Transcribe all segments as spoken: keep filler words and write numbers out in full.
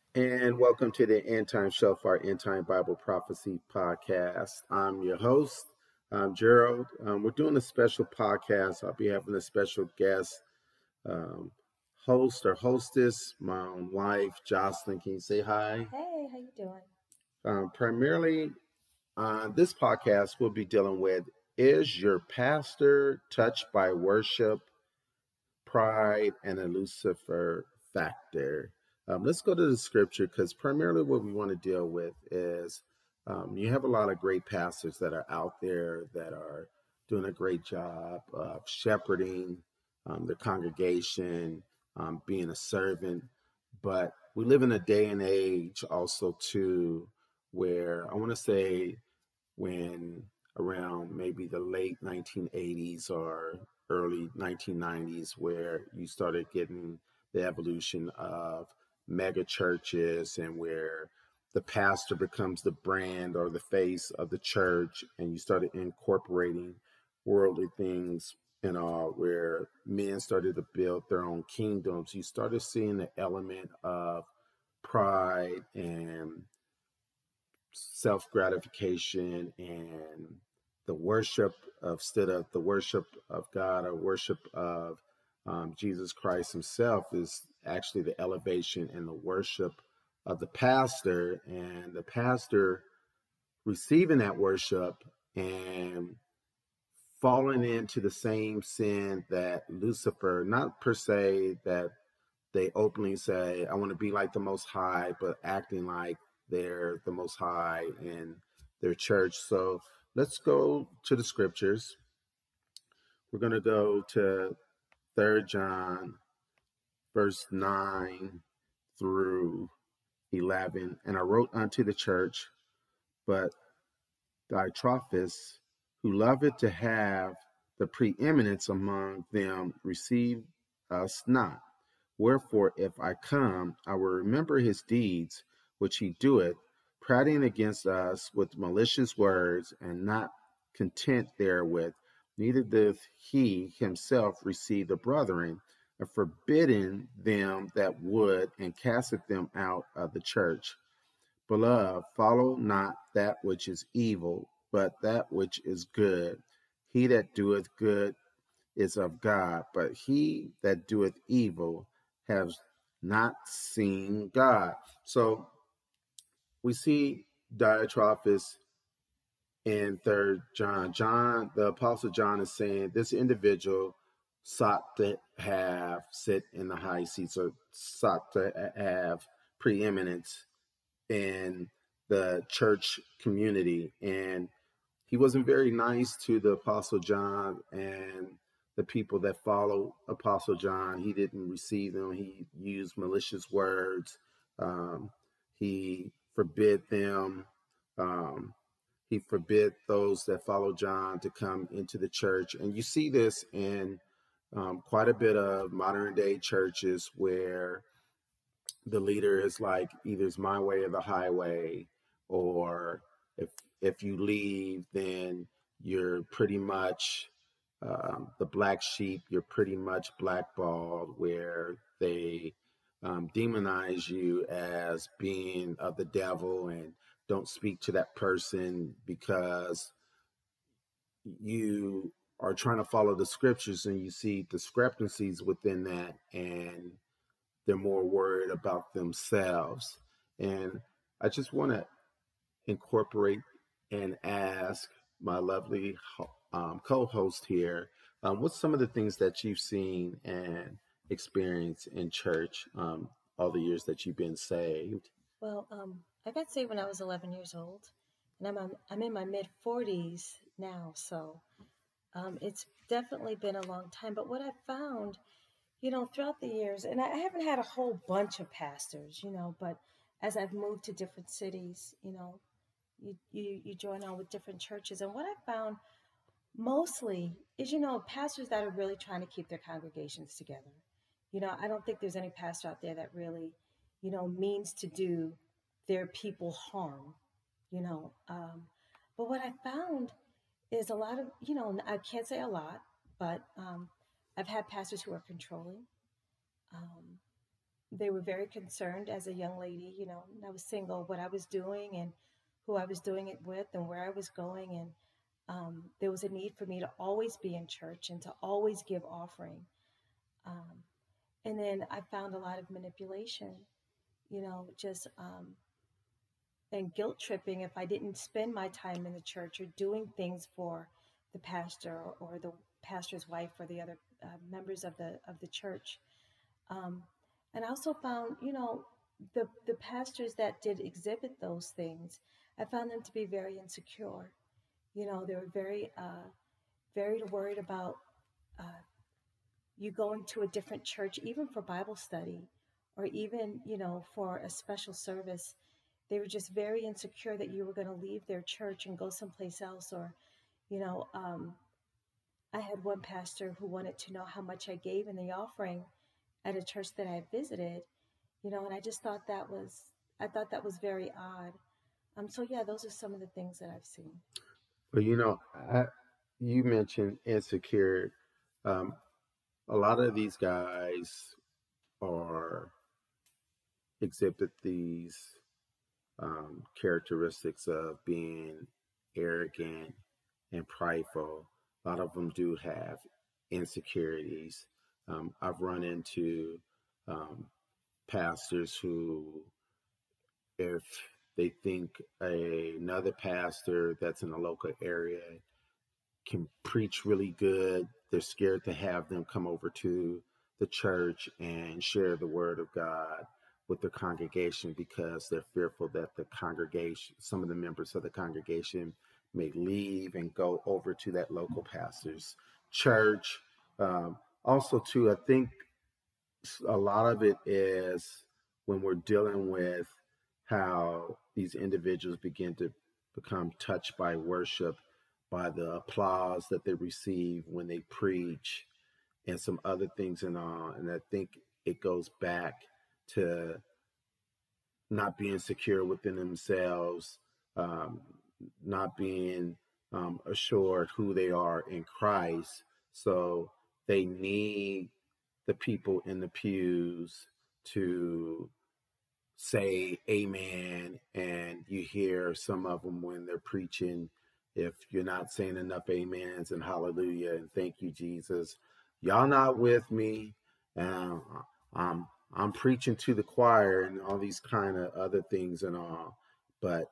And welcome to the End Time Show for our End Time Bible Prophecy podcast. I'm your host, um, Gerald. Um, we're doing a special podcast. I'll be having a special guest, um, host or hostess, my own wife, Jocelyn. Can you say hi? Hey, how you doing? Um, primarily on this podcast, we'll be dealing with: Is your pastor touched by worship, pride, and a Lucifer factor? Um, let's go to the scripture because primarily what we want to deal with is um, you have a lot of great pastors that are out there that are doing a great job of shepherding um, the congregation, um, being a servant. But we live in a day and age also too where I want to say when around maybe the late nineteen eighties or early nineteen nineties, where you started getting the evolution of mega churches and where the pastor becomes the brand or the face of the church, and you started incorporating worldly things and all, where men started to build their own kingdoms. You started seeing the element of pride and self gratification and the worship of instead of the worship of God or worship of um, Jesus Christ Himself is actually the elevation and the worship of the pastor, and the pastor receiving that worship and falling into the same sin that Lucifer, not per se that they openly say, I want to be like the Most High, but acting like they're the Most High in their church. So let's go to the scriptures. We're going to go to Third John, verse nine through eleven. And I wrote unto the church, but Diotrephes, who loveth to have the preeminence among them, receive us not. Wherefore, if I come, I will remember his deeds which he doeth, prating against us with malicious words, and not content therewith, neither doth he himself receive the brethren, and forbidding them that would, and casteth them out of the church. Beloved, follow not that which is evil, but that which is good. He that doeth good is of God, but he that doeth evil has not seen God. So we see Diotrephes in Third John. John, the Apostle John, is saying this individual sought to have sit in the high seats or sought to have preeminence in the church community, and he wasn't very nice to the Apostle John and the people that follow Apostle John. He didn't receive them. He used malicious words. Um, he forbid them. Um, he forbid those that follow John to come into the church. And you see this in um, quite a bit of modern day churches where the leader is like, either it's my way or the highway, or if if you leave, then you're pretty much um, the black sheep. You're pretty much blackballed, where they um, demonize you as being of the devil and don't speak to that person because you are trying to follow the scriptures, and you see discrepancies within that, and they're more worried about themselves. And I just want to incorporate and ask my lovely um, co-host here, um, what's some of the things that you've seen and experienced in church um, all the years that you've been saved? Well, um, I got saved when I was eleven years old, and I'm I'm, I'm in my mid forties now, so um, it's definitely been a long time. But what I found, you know, throughout the years, and I I haven't had a whole bunch of pastors, you know, but as I've moved to different cities, you know, you you, you join on with different churches, and what I found mostly is, you know, pastors that are really trying to keep their congregations together. You know, I don't think there's any pastor out there that really, you know, means to do their people harm, you know. Um, but what I found is a lot of, you know, I can't say a lot, but um, I've had pastors who are controlling. Um, they were very concerned as a young lady, you know, and I was single, what I was doing and who I was doing it with and where I was going. And um, there was a need for me to always be in church and to always give offering. Um, and then I found a lot of manipulation, you know, just um, and guilt tripping if I didn't spend my time in the church or doing things for the pastor or, or the pastor's wife or the other uh, members of the of the church. Um, and I also found, you know, the the pastors that did exhibit those things, I found them to be very insecure. You know, they were very uh, very worried about uh, you going to a different church, even for Bible study, or even, you know, for a special service. They were just very insecure that you were going to leave their church and go someplace else. Or, you know, um, I had one pastor who wanted to know how much I gave in the offering at a church that I visited, you know, and I just thought that was, I thought that was very odd. Um, so yeah, those are some of the things that I've seen. But you know, I, you mentioned insecure. Um, a lot of these guys are exhibit these um, characteristics of being arrogant and prideful. A lot of them do have insecurities. Um, I've run into um, pastors who, if they think a, another pastor that's in a local area can preach really good, they're scared to have them come over to the church and share the word of God with the congregation because they're fearful that the congregation, some of the members of the congregation may leave and go over to that local pastor's church. Um, also, too, I think a lot of it is when we're dealing with how these individuals begin to become touched by worship, by the applause that they receive when they preach, and some other things and all. And I think it goes back to not being secure within themselves, um, not being um, assured who they are in Christ. So they need the people in the pews to say amen. And you hear some of them when they're preaching, if you're not saying enough amens and hallelujah and thank you, Jesus, y'all not with me. And I'm, I'm preaching to the choir and all these kind of other things and all. But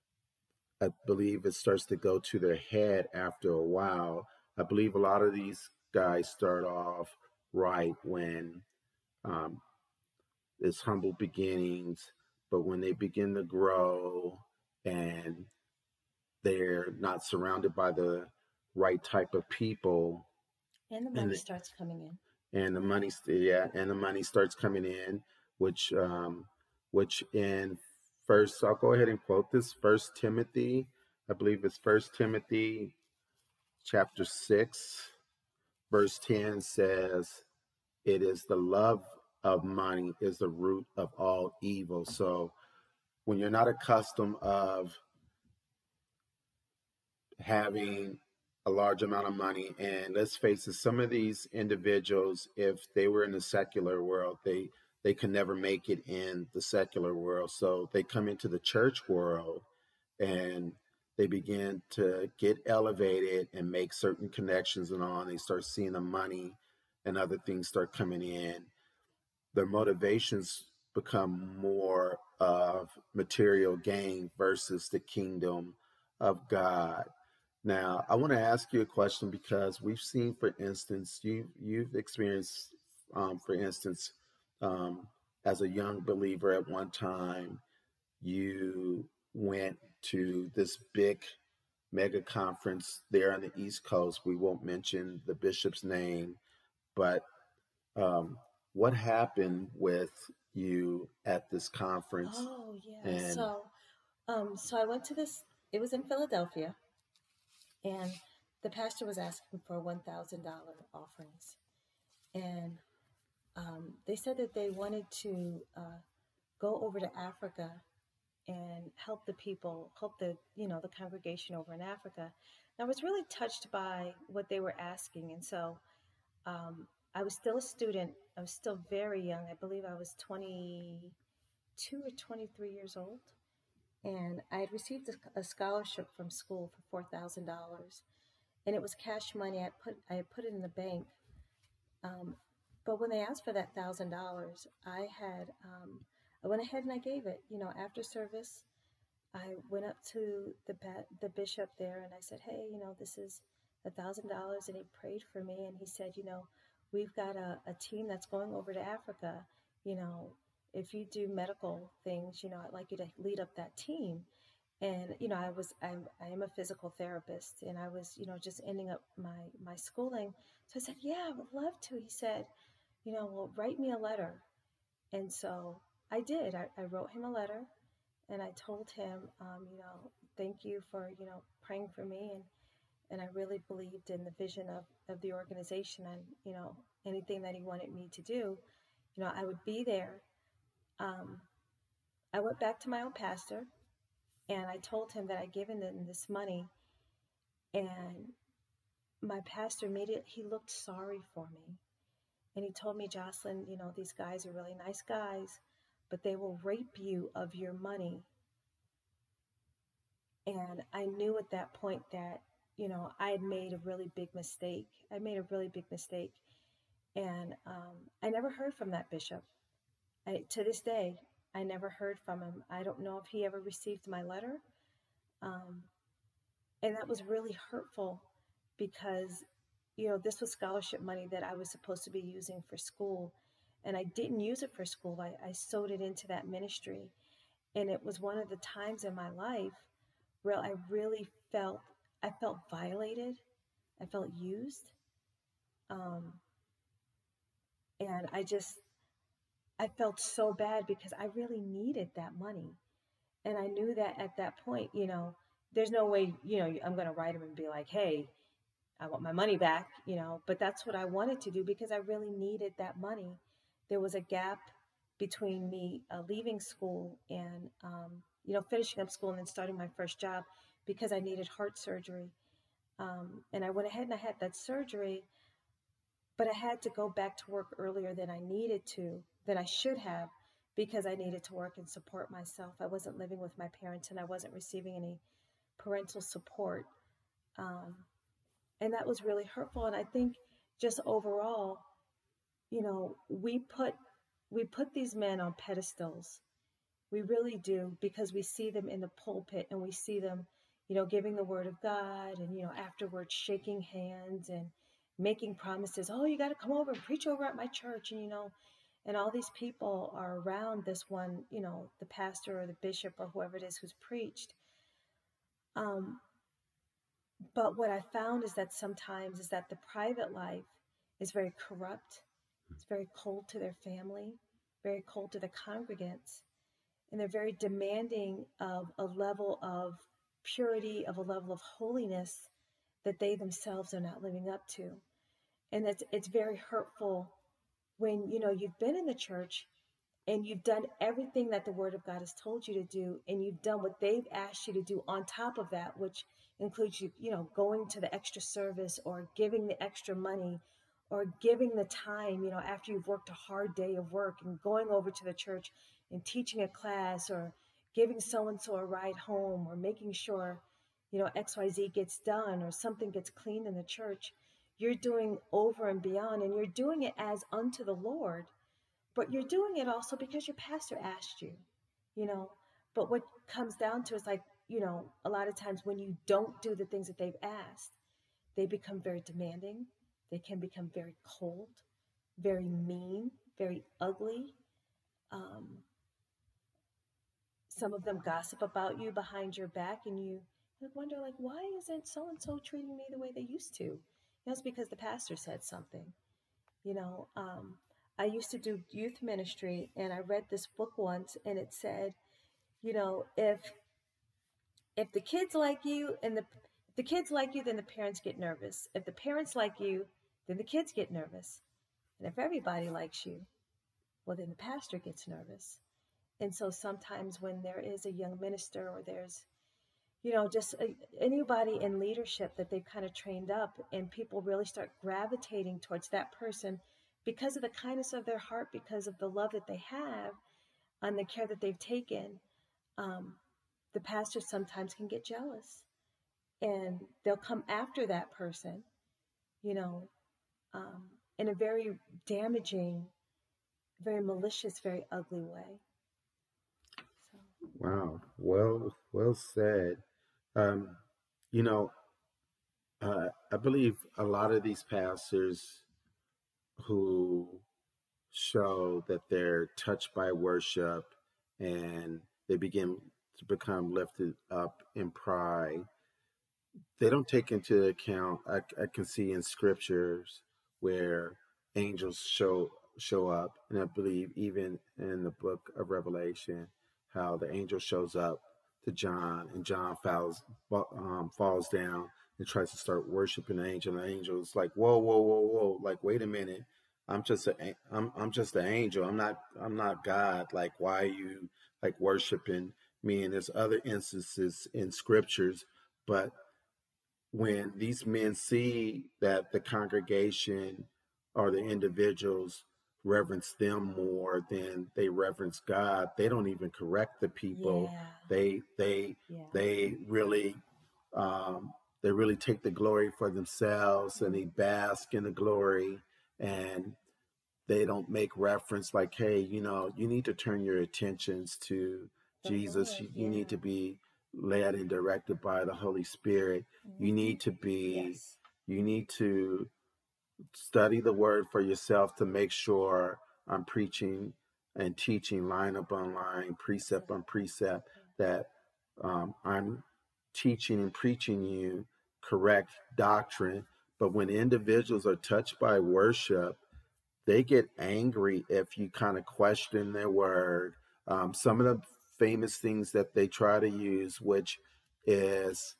I believe it starts to go to their head after a while. I believe a lot of these guys start off right when um, it's humble beginnings, but when they begin to grow and they're not surrounded by the right type of people, And the and money the, starts coming in. and the money, yeah, and the money starts coming in, which um, which in first, I'll go ahead and quote this, First Timothy, I believe it's First Timothy chapter six, verse ten says, "It is the love of money is the root of all evil." So when you're not accustomed of having a large amount of money, and let's face it, some of these individuals, if they were in the secular world, they they can never make it in the secular world. So they come into the church world and they begin to get elevated and make certain connections and all, and they start seeing the money and other things start coming in. Their motivations become more of material gain versus the kingdom of God. Now, I want to ask you a question because we've seen, for instance, you you've experienced, um, for instance, um, as a young believer at one time, you went to this big mega conference there on the East Coast. We won't mention the bishop's name, but um, what happened with you at this conference? Oh yeah. And So, um, so I went to this. It was in Philadelphia, and the pastor was asking for one thousand dollar offerings, and um, they said that they wanted to uh, go over to Africa and help the people, help the you know the congregation over in Africa. And I was really touched by what they were asking, and so um, I was still a student. I was still very young. I believe I was twenty-two or twenty-three years old. And I had received a, a scholarship from school for four thousand dollars. And it was cash money. I put I had put it in the bank. Um, but when they asked for that thousand dollars, I had um, I went ahead and I gave it. You know, after service, I went up to the the bishop there and I said, "Hey, you know, this is a thousand dollars," and he prayed for me and he said, "You know, we've got a, a team that's going over to Africa. You know, if you do medical things, you know, I'd like you to lead up that team." And you know, I was I'm I am a physical therapist, and I was you know just ending up my my schooling. So I said, "Yeah, I would love to." He said, "You know, well, write me a letter." And so I did. I, I wrote him a letter, and I told him, um, you know, thank you for you know praying for me, and and I really believed in the vision of of the organization, and you know anything that he wanted me to do, you know, I would be there. Um, I went back to my own pastor, and I told him that I'd given them this money, and my pastor immediately, he looked sorry for me. And he told me, "Jocelyn, you know, these guys are really nice guys, but they will rape you of your money." And I knew at that point that, you know, I had made a really big mistake. I made a really big mistake. And um, I never heard from that bishop. I, to this day, I never heard from him. I don't know if he ever received my letter. Um, and that was really hurtful because, you know, this was scholarship money that I was supposed to be using for school. And I didn't use it for school. I, I sewed it into that ministry. And it was one of the times in my life where I really felt, I felt violated. I felt used. Um, and I just, I felt so bad because I really needed that money. And I knew that at that point, you know, there's no way, you know, I'm going to write him and be like, "Hey, I want my money back," you know, but that's what I wanted to do because I really needed that money. There was a gap between me uh, leaving school and, um, you know, finishing up school and then starting my first job because I needed heart surgery. Um, and I went ahead and I had that surgery, but I had to go back to work earlier than I needed to, than I should have, because I needed to work and support myself. I wasn't living with my parents and I wasn't receiving any parental support. Um, and that was really hurtful. And I think just overall, you know, we put we put these men on pedestals. We really do, because we see them in the pulpit and we see them, you know, giving the word of God and, you know, afterwards shaking hands and making promises. "Oh, you got to come over and preach over at my church." And, you know, and all these people are around this one, you know, the pastor or the bishop or whoever it is who's preached. Um, but what I found is that sometimes is that the private life is very corrupt. It's very cold to their family, very cold to the congregants, and they're very demanding of a level of purity, of a level of holiness that they themselves are not living up to. And it's it's very hurtful when, you know, you've been in the church and you've done everything that the Word of God has told you to do, and you've done what they've asked you to do on top of that, which includes you, you know, going to the extra service or giving the extra money or giving the time, you know, after you've worked a hard day of work and going over to the church and teaching a class or giving so-and-so a ride home or making sure, you know, X Y Z gets done or something gets cleaned in the church. You're doing over and beyond, and you're doing it as unto the Lord. But you're doing it also because your pastor asked you, you know. But what comes down to is, like, you know, a lot of times when you don't do the things that they've asked, they become very demanding. They can become very cold, very mean, very ugly. Um, some of them gossip about you behind your back, and you wonder, like, why isn't so-and-so treating me the way they used to? You know, it's because the pastor said something. You know, um, I used to do youth ministry, and I read this book once, and it said, you know, if if the kids like you and the if the kids like you, then the parents get nervous. If the parents like you, then the kids get nervous. And if everybody likes you, well, then the pastor gets nervous. And so sometimes when there is a young minister, or there's, you know, just a, anybody in leadership that they've kind of trained up, and people really start gravitating towards that person because of the kindness of their heart, because of the love that they have and the care that they've taken, um, the pastor sometimes can get jealous and they'll come after that person, you know, um, in a very damaging, very malicious, very ugly way. So. Wow. Well, well said. Um, you know, uh, I believe a lot of these pastors who show that they're touched by worship and they begin to become lifted up in pride, they don't take into account, I, I can see in scriptures where angels show show up, and I believe even in the book of Revelation how the angel shows up to John, and John falls um, falls down and tries to start worshiping the angel. And the angel is like, whoa, whoa, whoa, whoa, like, wait a minute, I'm just a I'm I'm just an angel. I'm not I'm not God. Like, why are you like worshiping me? And there's other instances in scriptures, but when these men see that the congregation or the individuals reverence them more than they reverence God, they don't even correct the people. Yeah. They they Yeah. they really um, they really take the glory for themselves, and they bask in the glory, and they don't make reference like, hey, you know, you need to turn your attentions to The Jesus. Lord, You, you yeah. need to be led and directed by the Holy Spirit. You need to be, Yes. you need to study the word for yourself to make sure I'm preaching and teaching line upon line, precept on precept, that um, I'm teaching and preaching you correct doctrine. But when individuals are touched by worship, they get angry if you kind of question their word. Um, some of the famous things that they try to use, which is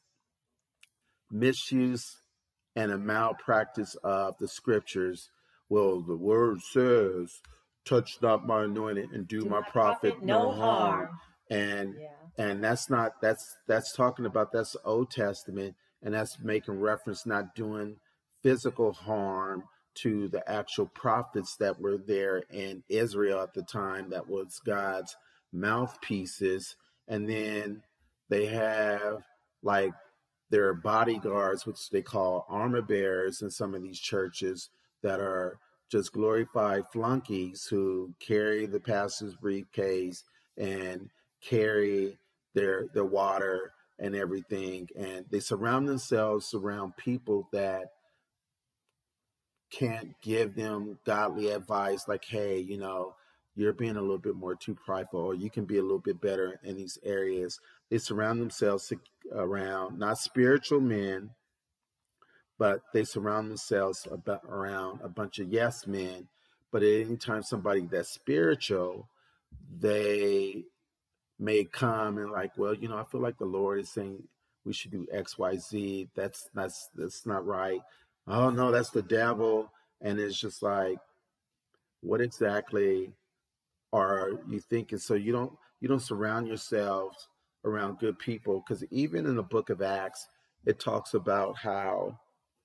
misuse and a malpractice of the scriptures. Well, the word says, touch not my anointed and do, Do my my prophet prophet no no harm. harm. And Yeah. and that's not that's that's talking about, that's the Old Testament, and that's making reference not doing physical harm to the actual prophets that were there in Israel at the time, that was God's mouthpieces. And then they have like their bodyguards, which they call armor bearers in some of these churches, that are just glorified flunkies who carry the pastor's briefcase and carry their their water and everything, and they surround themselves around people that can't give them godly advice, like, hey, you know, you're being a little bit more too prideful, or you can be a little bit better in these areas. They surround themselves around not spiritual men, but they surround themselves about, around a bunch of yes men. But at any time somebody that's spiritual, they may come and like, well, you know, I feel like the Lord is saying we should do X, Y, Z. That's that's that's not right. Oh no, that's the devil. And it's just like, what exactly are you thinking? So you don't you don't surround yourselves around good people, because even in the book of Acts, it talks about how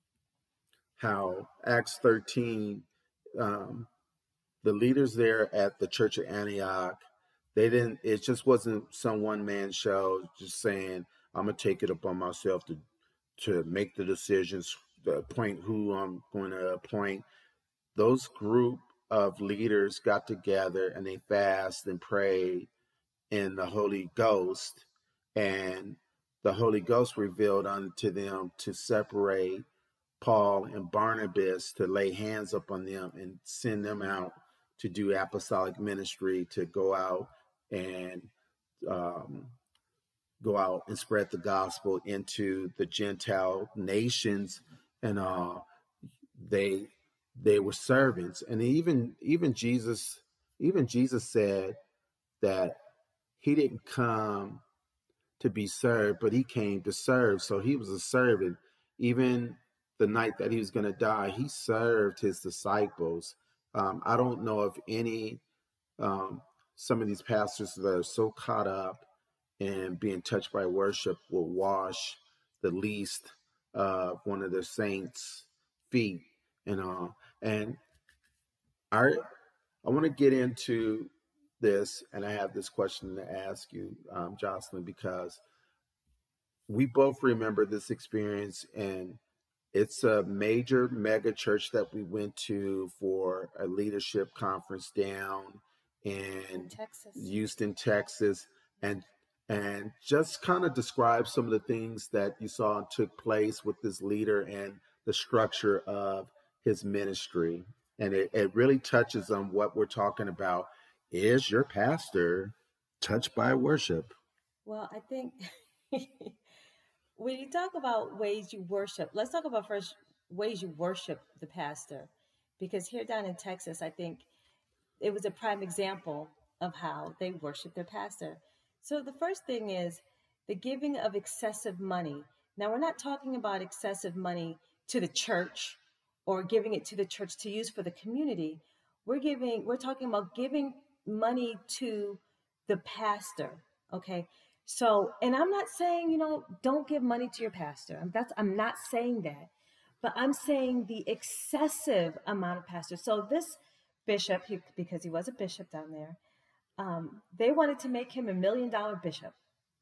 how Acts thirteen, um, the leaders there at the church of Antioch, they didn't, it just wasn't some one man show just saying, I'm going to take it upon myself to, to make the decisions, to appoint who I'm going to appoint. Those group of leaders got together and they fasted and prayed in the Holy Ghost, and the Holy Ghost revealed unto them to separate Paul and Barnabas, to lay hands upon them and send them out to do apostolic ministry, to go out and um, go out and spread the gospel into the Gentile nations. And uh, they they were servants. And even even Jesus even Jesus said that he didn't come to be served, but he came to serve. So he was a servant. Even the night that he was going to die, he served his disciples. Um, I don't know of any, um, some of these pastors that are so caught up in being touched by worship will wash the least of one of their saints' feet, you know. And I I want to get into this, and I have this question to ask you, um, Jocelyn, because we both remember this experience, and it's a major mega church that we went to for a leadership conference down In in Texas. Houston, Texas, and and just kind of describe some of the things that you saw and took place with this leader and the structure of his ministry. And it, it really touches on what we're talking about. Is your pastor touched by worship? Well, I think when you talk about ways you worship, let's talk about first ways you worship the pastor. Because here down in Texas, I think it was a prime example of how they worship their pastor. So the first thing is the giving of excessive money. Now, we're not talking about excessive money to the church or giving it to the church to use for the community. We're giving, we're talking about giving money to the pastor. Okay. So, and I'm not saying, you know, don't give money to your pastor. I'm, that's, I'm not saying that, but I'm saying the excessive amount of pastors. So this bishop, he, because he was a bishop down there, um, they wanted to make him a million dollar bishop.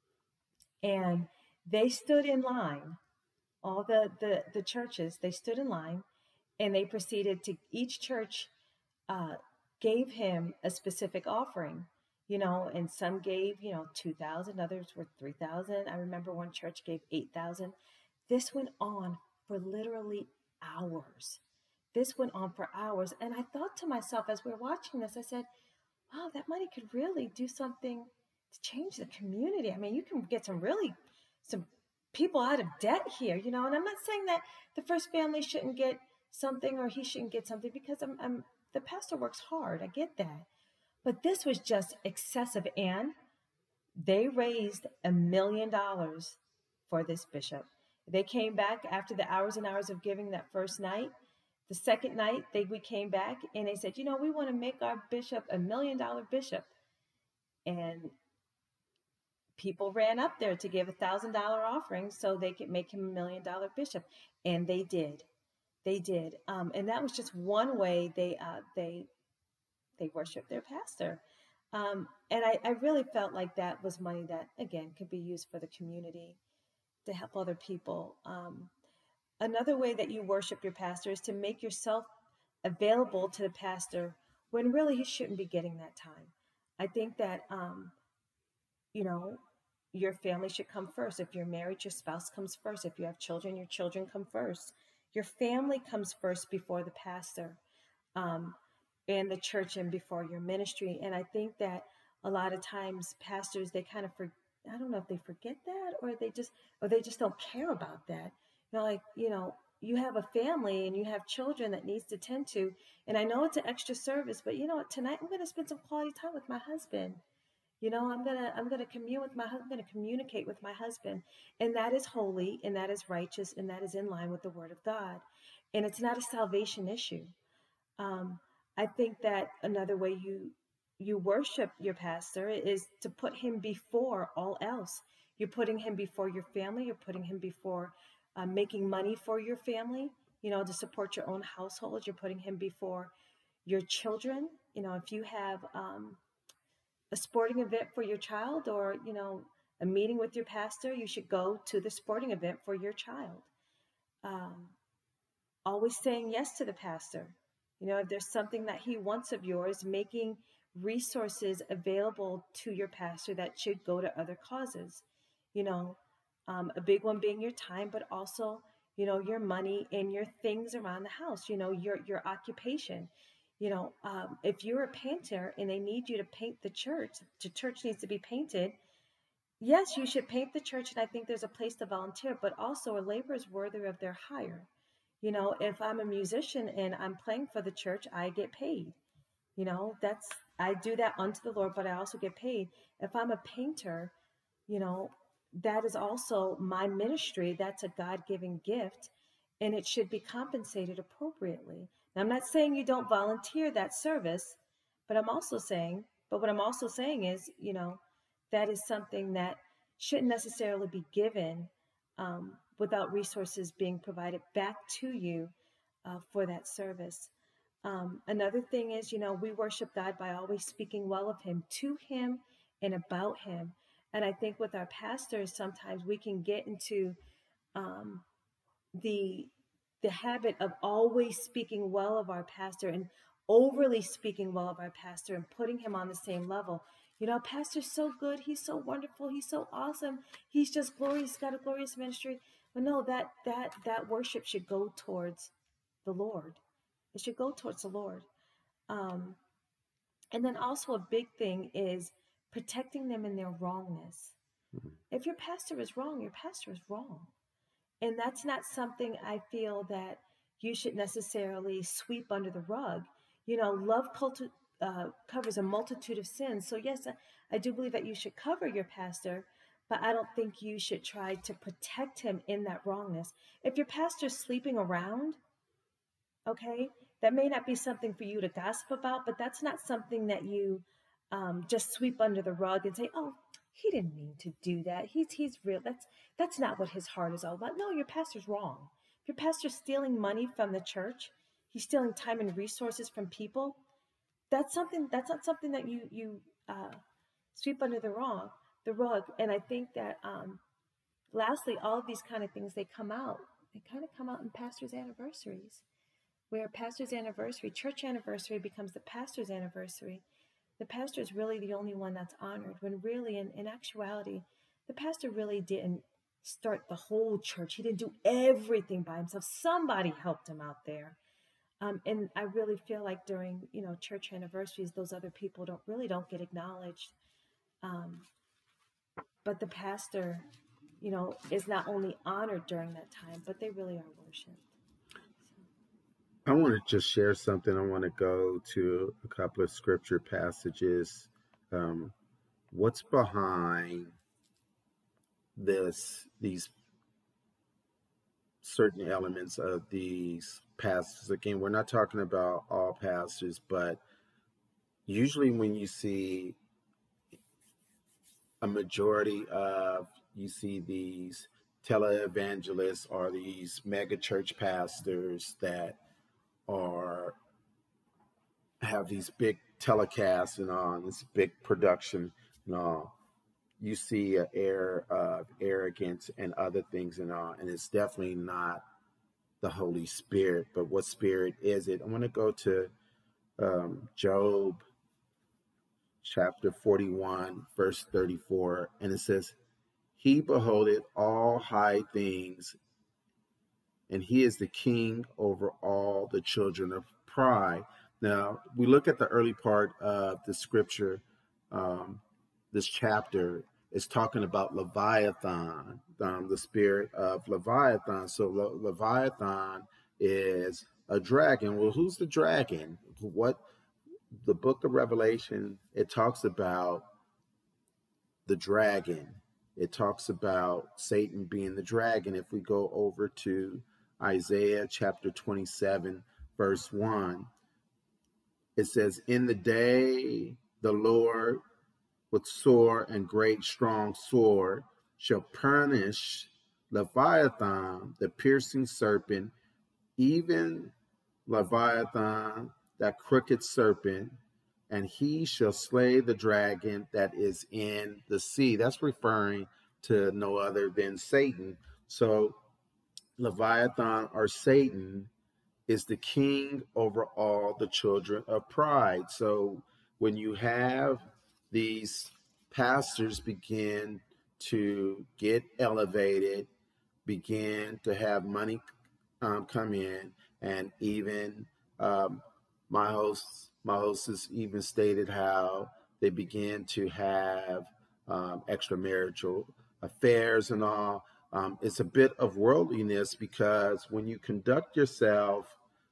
And they stood in line, all the, the, the churches, they stood in line, and they proceeded to, each church uh, gave him a specific offering, you know, and some gave, you know, two thousand, others were three thousand. I remember one church gave eight thousand. This went on for literally hours. This went on for hours. And I thought to myself, as we were watching this, I said, wow, that money could really do something to change the community. I mean, you can get some really, some people out of debt here, you know, and I'm not saying that the first family shouldn't get something or he shouldn't get something, because I'm, I'm the pastor works hard. I get that. But this was just excessive. And they raised a million dollars for this bishop. They came back after the hours and hours of giving that first night. The second night, they we came back and they said, you know, we want to make our bishop a million dollar bishop. And people ran up there to give a thousand dollar offering so they could make him a million dollar bishop. And they did. They did. Um, and that was just one way they uh, they they worshiped their pastor. Um, and I, I really felt like that was money that, again, could be used for the community to help other people. Um, another way that you worship your pastor is to make yourself available to the pastor when really he shouldn't be getting that time. I think that, um, you know, your family should come first. If you're married, your spouse comes first. If you have children, your children come first. Your family comes first before the pastor. Um, and the church and before your ministry. And I think that a lot of times pastors, they kind of, for, I don't know if they forget that or they just, or they just don't care about that. You know, like, you know, you have a family and you have children that needs to tend to, and I know it's an extra service, but you know what, tonight I'm going to spend some quality time with my husband. You know, I'm going to, I'm going to commune with my husband, I'm going to communicate with my husband. And that is holy and that is righteous and that is in line with the word of God. And it's not a salvation issue. Um, I think that another way you you worship your pastor is to put him before all else. You're putting him before your family. You're putting him before uh, making money for your family, you know, to support your own household. You're putting him before your children. You know, if you have um, a sporting event for your child or, you know, a meeting with your pastor, you should go to the sporting event for your child. Um, always saying yes to the pastor. You know, if there's something that he wants of yours, making resources available to your pastor that should go to other causes. You know, um, a big one being your time, but also, you know, your money and your things around the house, you know, your, your occupation. You know, um, if you're a painter and they need you to paint the church, the church needs to be painted. Yes, you should paint the church. And I think there's a place to volunteer, but also a labor is worthy of their hire. You know, if I'm a musician and I'm playing for the church, I get paid. You know, that's, I do that unto the Lord, but I also get paid. If I'm a painter, you know, that is also my ministry. That's a God-given gift, and it should be compensated appropriately. Now, I'm not saying you don't volunteer that service, but I'm also saying, but what I'm also saying is, you know, that is something that shouldn't necessarily be given um, without resources being provided back to you uh, for that service. Um, another thing is, you know, we worship God by always speaking well of Him, to Him, and about Him. And I think with our pastors, sometimes we can get into um, the the habit of always speaking well of our pastor and overly speaking well of our pastor and putting him on the same level. You know, pastor's so good, he's so wonderful, he's so awesome, he's just glorious, got a glorious ministry. But no, that that that worship should go towards the Lord. It should go towards the Lord. Um, and then also a big thing is protecting them in their wrongness. If your pastor is wrong, your pastor is wrong. And that's not something I feel that you should necessarily sweep under the rug. You know, love culti- uh, covers a multitude of sins. So, yes, I, I do believe that you should cover your pastor, but I don't think you should try to protect him in that wrongness. If your pastor's sleeping around, okay, that may not be something for you to gossip about, but that's not something that you um, just sweep under the rug and say, "Oh, he didn't mean to do that. He's he's real." That's that's not what his heart is all about. No, your pastor's wrong. If your pastor's stealing money from the church, he's stealing time and resources from people. That's something. That's not something that you you uh, sweep under the rug. The rug. And I think that um, lastly, all of these kind of things they come out. They kind of come out in pastors' anniversaries, where pastor's anniversary, church anniversary becomes the pastor's anniversary. The pastor is really the only one that's honored, when really, in, in actuality, the pastor really didn't start the whole church. He didn't do everything by himself. Somebody helped him out there. Um, and I really feel like during, you know, church anniversaries, those other people don't really don't get acknowledged. Um, but the pastor, you know, is not only honored during that time, but they really are worshiped. I want to just share something. I want to go to a couple of scripture passages. Um, what's behind this? These certain elements of these pastors. Again, we're not talking about all pastors, but usually when you see a majority of, you see these televangelists or these mega church pastors that are have these big telecasts and all, and this big production and all, you see an air of arrogance and other things and all, and it's definitely not the Holy Spirit. But what spirit is it? I want to go to um, Job chapter forty-one, verse thirty-four, and it says, "He beholdeth all high things, and he is the king over all the children of pride." Now, we look at the early part of the scripture, um, this chapter is talking about Leviathan, um, the spirit of Leviathan. So Le- Leviathan is a dragon. Well, who's the dragon? What the book of Revelation, it talks about the dragon. It talks about Satan being the dragon. If we go over to Isaiah chapter twenty-seven, verse one, it says, "In the day the Lord with sore and great strong sword shall punish Leviathan, the piercing serpent, even Leviathan, that crooked serpent, and he shall slay the dragon that is in the sea." That's referring to no other than Satan. So Leviathan, or Satan, is the king over all the children of pride. So when you have these pastors begin to get elevated, begin to have money um, come in, and even um, my hosts, my hostess even stated how they begin to have um, extramarital affairs and all. Um, it's a bit of worldliness, because when you conduct yourself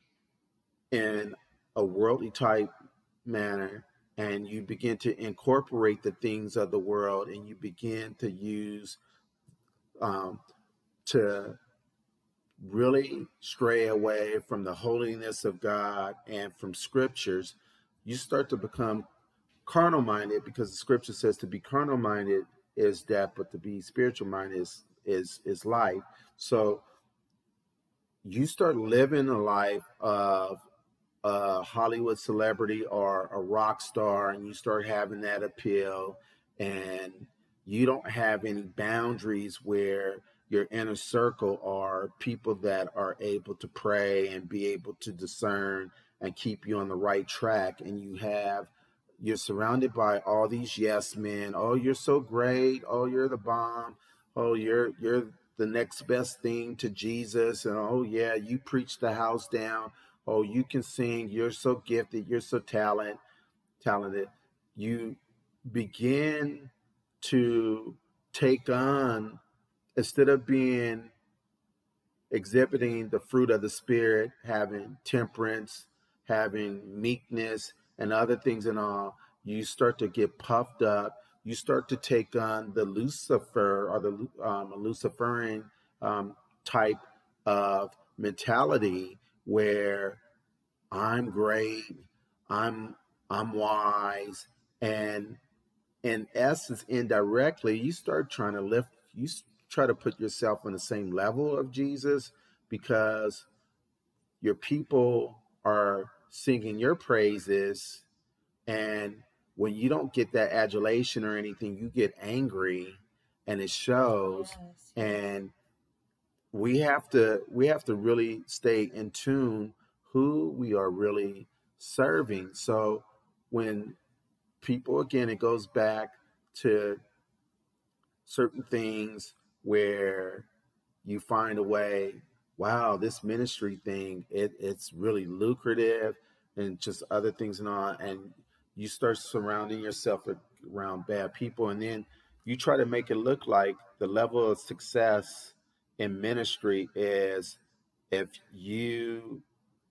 in a worldly type manner and you begin to incorporate the things of the world, and you begin to use um, to really stray away from the holiness of God and from scriptures, you start to become carnal minded, because the scripture says to be carnal minded is death, but to be spiritual minded is is is life. So you start living a life of a Hollywood celebrity or a rock star, and you start having that appeal, and you don't have any boundaries where your inner circle are people that are able to pray and be able to discern and keep you on the right track. And you have, you're surrounded by all these yes men. Oh, you're so great. Oh, you're the bomb. Oh, you're you're the next best thing to Jesus. And oh yeah, you preach the house down. Oh, you can sing. You're so gifted. You're so talent talented. You begin to take on, instead of being exhibiting the fruit of the spirit, having temperance, having meekness, and other things and all, you start to get puffed up. You start to take on the Lucifer or the um, Luciferian um, type of mentality where I'm great, I'm I'm wise, and in essence, indirectly, you start trying to lift, you try to put yourself on the same level of Jesus, because your people are singing your praises. And when you don't get that adulation or anything, you get angry, and it shows. Yes, yes. And we have to we have to really stay in tune who we are really serving. So when people, again, it goes back to certain things where you find a way, wow, this ministry thing, it, it's really lucrative, and just other things and all, and you start surrounding yourself around bad people, and then you try to make it look like the level of success in ministry is if you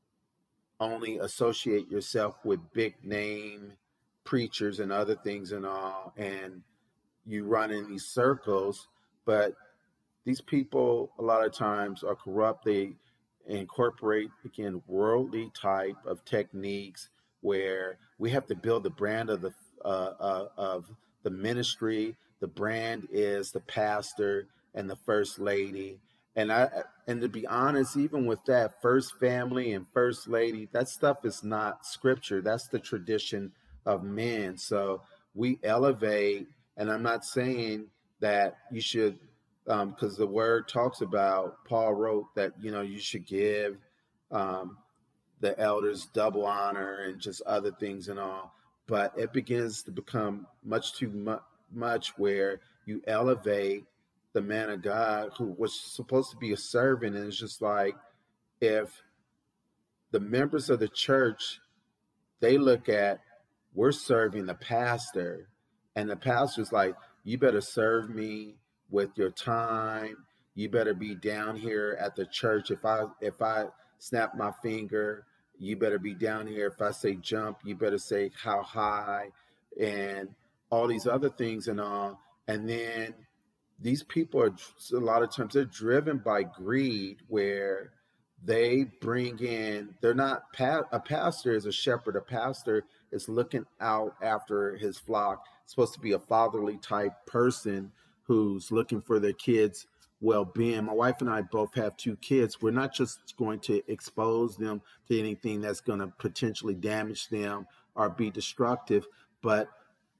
only associate yourself with big name preachers and other things and all, and you run in these circles. But these people a lot of times are corrupt. They incorporate, again, worldly type of techniques where we have to build the brand of the uh, uh, of the ministry. The brand is the pastor and the first lady. And I and to be honest, even with that first family and first lady, that stuff is not scripture. That's the tradition of men. So we elevate, and I'm not saying that you should, because um, the word talks about, Paul wrote that, you know, you should give um, the elders double honor and just other things and all. But it begins to become much too mu- much where you elevate the man of God who was supposed to be a servant. And it's just like, if the members of the church, they look at, we're serving the pastor, and the pastor's like, you better serve me with your time. You better be down here at the church. If I if I snap my finger, you better be down here. If I say jump, you better say how high, and all these other things and all. And then these people are, a lot of times, they're driven by greed, where they bring in, they're not, a pastor is a shepherd. A pastor is looking out after his flock. It's supposed to be a fatherly type person who's looking for their kids' well-being. My wife and I both have two kids. We're not just going to expose them to anything that's going to potentially damage them or be destructive, but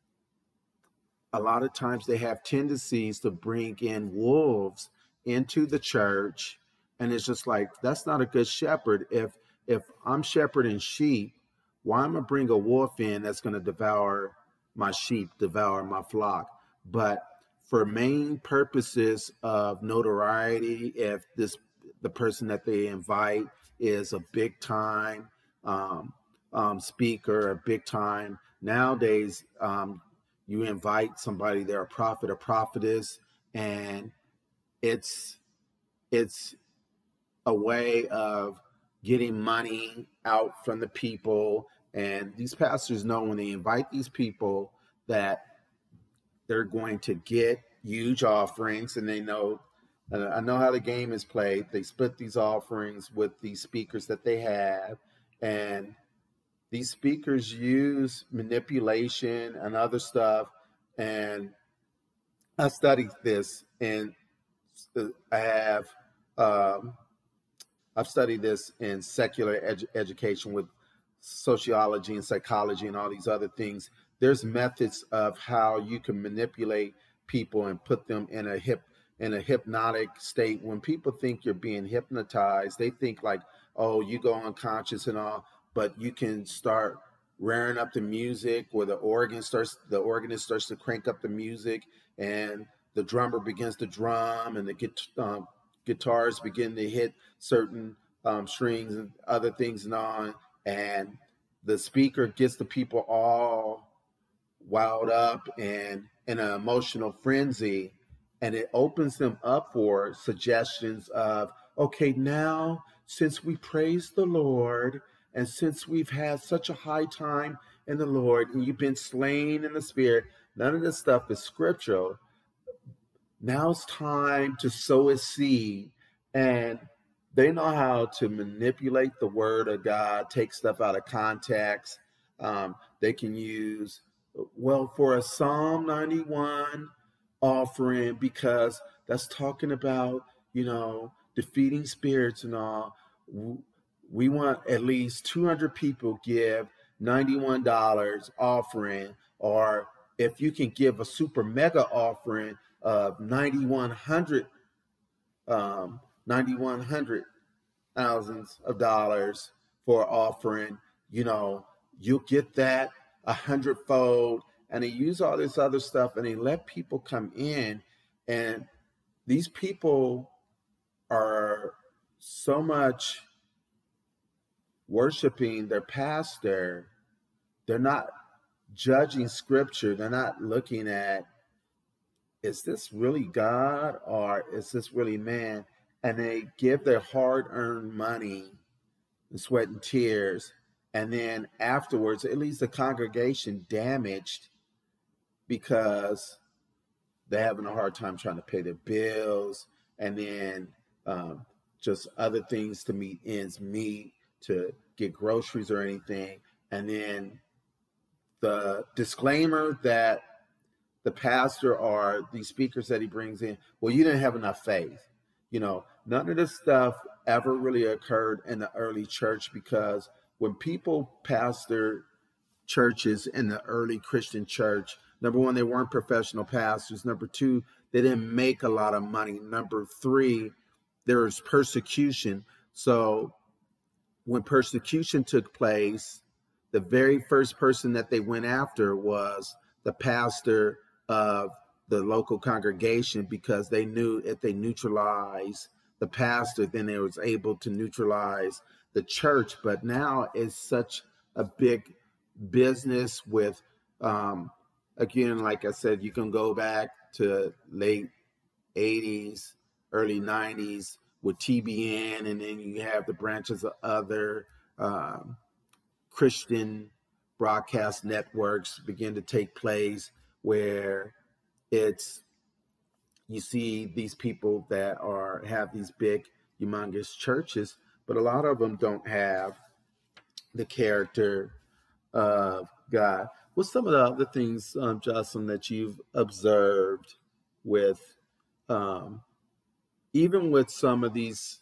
a lot of times they have tendencies to bring in wolves into the church. And it's just like, that's not a good shepherd. If if I'm shepherding sheep, why am I bring a wolf in that's going to devour my sheep, devour my flock? But for main purposes of notoriety, if this the person that they invite is a big time um, um, speaker, a big time, nowadays, um, you invite somebody, they're a prophet or prophetess, and it's it's a way of getting money out from the people. And these pastors know when they invite these people that they're going to get huge offerings, and they know, uh, I know how the game is played. They split these offerings with these speakers that they have, and these speakers use manipulation and other stuff. And I studied this, and I have um, I've studied this in secular edu- education with sociology and psychology and all these other things, there's methods of how you can manipulate people and put them in a hip in a hypnotic state. When people think you're being hypnotized, they think like, oh, you go unconscious and all, but you can start rearing up the music, where the organ starts the organist starts to crank up the music, and the drummer begins to drum, and the gui- um, guitars begin to hit certain um, strings and other things and on, and the speaker gets the people all wound up and in an emotional frenzy, and it opens them up for suggestions of, okay, now since we praise the Lord and since we've had such a high time in the Lord and you've been slain in the spirit, none of this stuff is scriptural. Now it's time to sow a seed. And they know how to manipulate the word of God, take stuff out of context. Um, they can use, well, for a Psalm ninety-one offering, because that's talking about, you know, defeating spirits and all. We want at least two hundred people give ninety-one dollars offering, or if you can give a super mega offering of ninety-one hundred um, ninety-one hundred thousands of dollars for offering, you know, you'll get that a hundredfold. And they use all this other stuff, and they let people come in, and these people are so much worshiping their pastor. They're not judging scripture. They're not looking at, is this really God or is this really man? And they give their hard-earned money and sweat and tears, and then afterwards it leaves the congregation damaged because they're having a hard time trying to pay their bills, and then um, just other things to meet ends meet, to get groceries or anything. And then the disclaimer that the pastor or the speakers that he brings in, well, you didn't have enough faith. You know, none of this stuff ever really occurred in the early church, because when people pastored churches in the early Christian church, number one, they weren't professional pastors. Number two, they didn't make a lot of money. Number three, there was persecution. So when persecution took place, the very first person that they went after was the pastor of the local congregation, because they knew if they neutralized the pastor, then they was able to neutralize the church. But now it's such a big business with, um, again, like I said, you can go back to late eighties, early nineties with T B N, and then you have the branches of other um, Christian broadcast networks begin to take place, where it's, you see these people that are have these big, humongous churches, but a lot of them don't have the character of God. What's some of the other things, um, Jocelyn, that you've observed with, um, even with some of these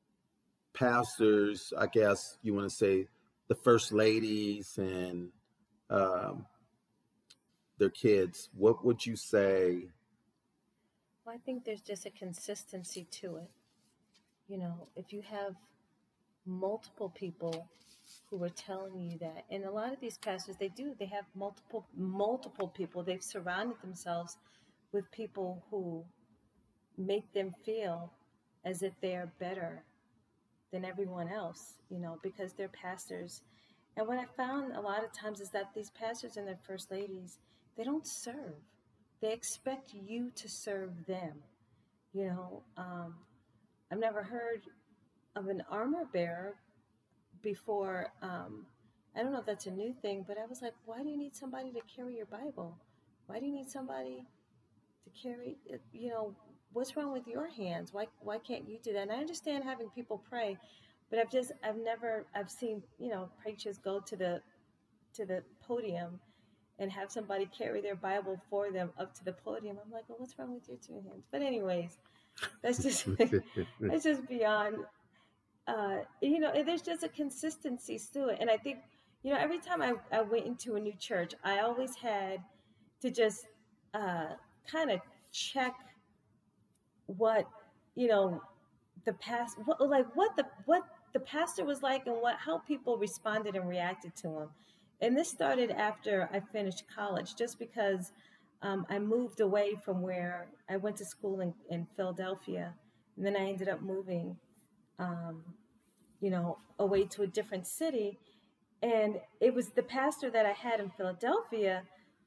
pastors, I guess you want to say the first ladies and um, their kids? What would you say? Well, I think there's just a consistency to it. You know, if you have multiple people who are telling you that, and a lot of these pastors, they do, they have multiple, multiple people. They've surrounded themselves with people who make them feel as if they are better than everyone else, you know, because they're pastors. And what I found a lot of times is that these pastors and their first ladies, they don't serve. They expect you to serve them. You know, um, I've never heard of an armor bearer before. Um, I don't know if that's a new thing, but I was like, why do you need somebody to carry your Bible? Why do you need somebody to carry, you know, what's wrong with your hands? Why why can't you do that? And I understand having people pray, but I've just I've never I've seen, you know, preachers go to the to the podium and have somebody carry their Bible for them up to the podium. I'm like, well, what's wrong with your two hands? But anyways, that's just that's just beyond. Uh, you know, there's just a consistency to it, and I think you know, every time I, I went into a new church, I always had to just uh, kind of check what, you know, the past, what, like what the what the pastor was like, and what how people responded and reacted to him. And this started after I finished college, just because um, I moved away from where I went to school in, in Philadelphia, and then I ended up moving, um, you know, away to a different city. And it was the pastor that I had in Philadelphia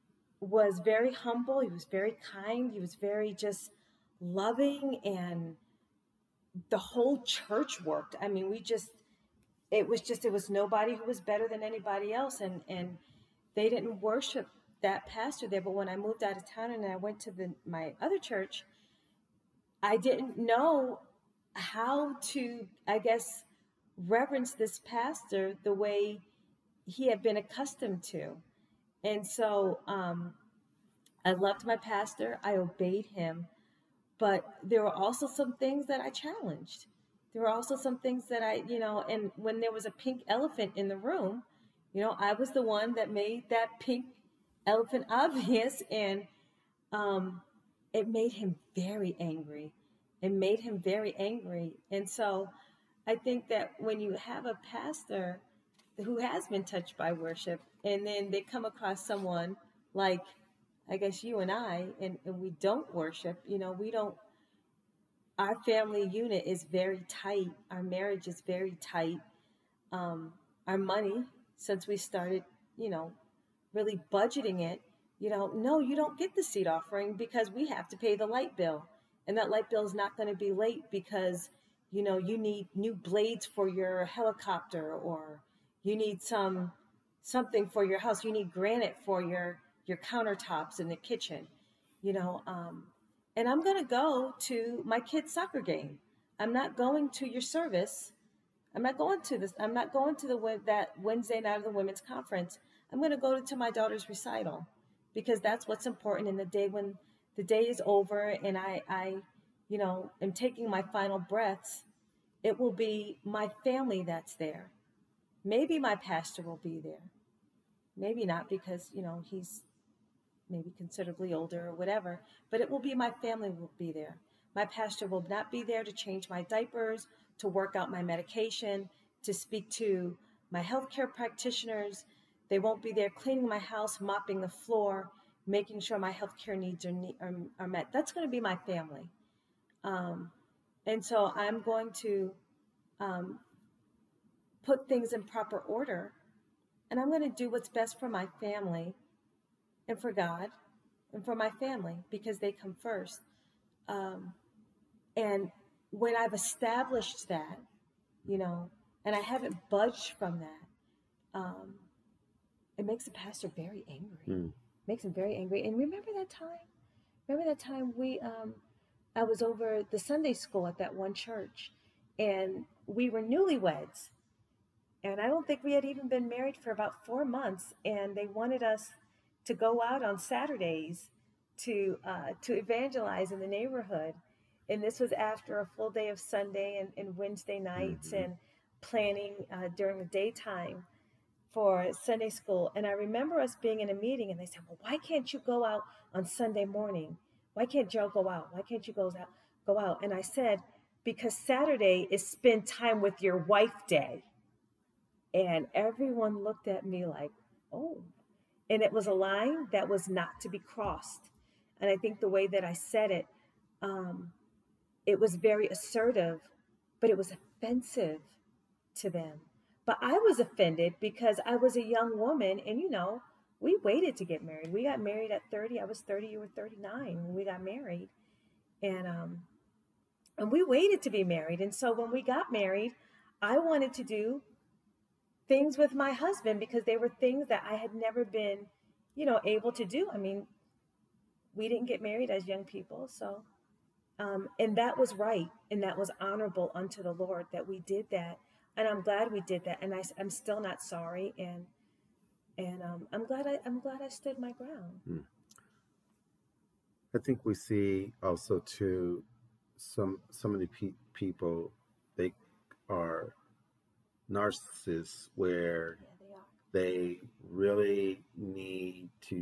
was very humble. He was very kind. He was very just loving, and the whole church worked. I mean, we just it was just it was nobody who was better than anybody else, and and they didn't worship that pastor there. But when I moved out of town and I went to the my other church, I didn't know how to, I guess, reverence this pastor the way he had been accustomed to. And so um, I loved my pastor. I obeyed him. But there were also some things that I challenged. There were also some things that I, you know, and when there was a pink elephant in the room, you know, I was the one that made that pink elephant obvious. And um, it made him very angry. It made him very angry. And so I think that when you have a pastor who has been touched by worship, and then they come across someone like, I guess you and I, and, and we don't worship, you know, we don't, our family unit is very tight. Our marriage is very tight. Um, our money, since we started, you know, really budgeting it, you know, no, you don't get the seed offering because we have to pay the light bill. And that light bill is not going to be late because, you know, you need new blades for your helicopter, or you need some something for your house. You need granite for your your countertops in the kitchen, you know. Um, and I'm going to go to my kid's soccer game. I'm not going to your service. I'm not going to this. I'm not going to the that Wednesday night of the women's conference. I'm going to go to my daughter's recital, because that's what's important in the day when the day is over and I, I, you know, am taking my final breaths. It will be my family that's there. Maybe my pastor will be there. Maybe not, because, you know, he's maybe considerably older or whatever, but it will be my family will be there. My pastor will not be there to change my diapers, to work out my medication, to speak to my healthcare practitioners. They won't be there cleaning my house, mopping the floor, making sure my healthcare needs are, are, are met. That's going to be my family. Um, and so I'm going to um, put things in proper order, and I'm going to do what's best for my family and for God and for my family, because they come first. Um, and when I've established that, you know, and I haven't budged from that, um, it makes the pastor very angry. Mm. Makes him very angry. And remember that time? Remember that time we, um, I was over the Sunday school at that one church, and we were newlyweds. And I don't think we had even been married for about four months. And they wanted us to go out on Saturdays to uh, to evangelize in the neighborhood. And this was after a full day of Sunday and, and Wednesday nights, mm-hmm. and planning uh, during the daytime for Sunday school. And I remember us being in a meeting, and they said, well, why can't you go out on Sunday morning? Why can't Joe go out? Why can't you go out? Go out? And I said, because Saturday is spend time with your wife day. And everyone looked at me like, oh. And it was a line that was not to be crossed. And I think the way that I said it, um, it was very assertive, but it was offensive to them. But I was offended because I was a young woman, and, you know, we waited to get married. We got married at thirty. I was thirty, you were thirty-nine when we got married. And, um, and we waited to be married. And so when we got married, I wanted to do things with my husband because they were things that I had never been, you know, able to do. I mean, we didn't get married as young people. So, um, and that was right. And that was honorable unto the Lord that we did that. And I'm glad we did that. And I, I'm still not sorry. And, and um, I'm glad I, I'm glad I stood my ground. Hmm. I think we see also too, some, so many pe- people, they are narcissists where Yeah, they are. they really need to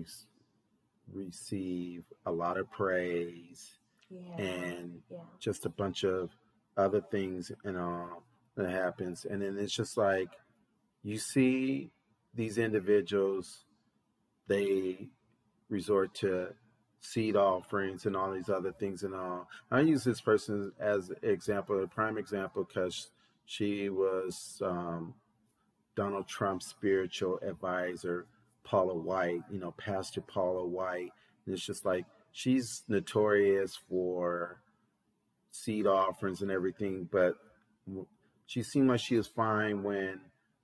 receive a lot of praise Yeah. and Yeah. just a bunch of other things and all that happens. And then it's just like you see these individuals, they resort to seed offerings and all these other things and all. I use this person as an example, a prime example, because she was um, Donald Trump's spiritual advisor, Paula White, you know, Pastor Paula White. And it's just like she's notorious for seed offerings and everything, but she seemed like she was fine when